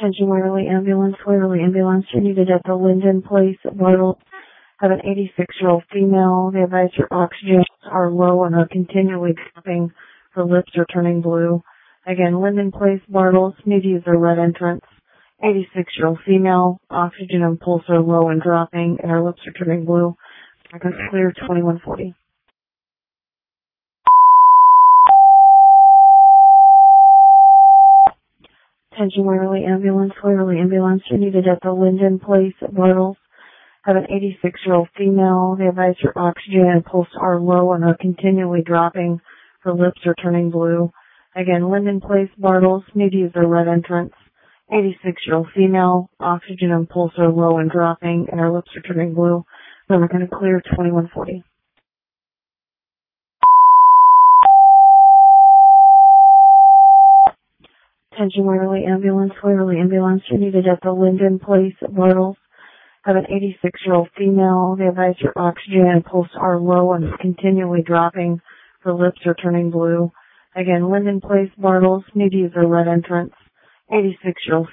Attention Waverly Ambulance. Waverly Ambulance, you're needed at the Linden Place at Bartles. Have an 86-year-old female. They advise her oxygen are low and are continually dropping. Her lips are turning blue. Again, Linden Place, Bartles, need to use the red entrance. 86-year-old female. Oxygen and pulse are low and dropping, and her lips are turning blue. Records clear, 2140. Attention Waverly Ambulance. Waverly Ambulance, you're needed at the Linden Place at Bartles. Have an 86-year-old female. They advise her oxygen and pulse are low and are continually dropping. Her lips are turning blue. Again, Linden Place, Bartles, need to use the red entrance. 86-year-old female. Oxygen and pulse are low and dropping, and her lips are turning blue. We're going to clear, 2140. Attention Waverly Ambulance. Waverly Ambulance, you're needed at the Linden Place at Bartles. Have an 86-year-old female. They advise her oxygen and pulse are low and continually dropping. Her lips are turning blue. Again, Linden Place, Bartles, need to use the red entrance. 86-year-old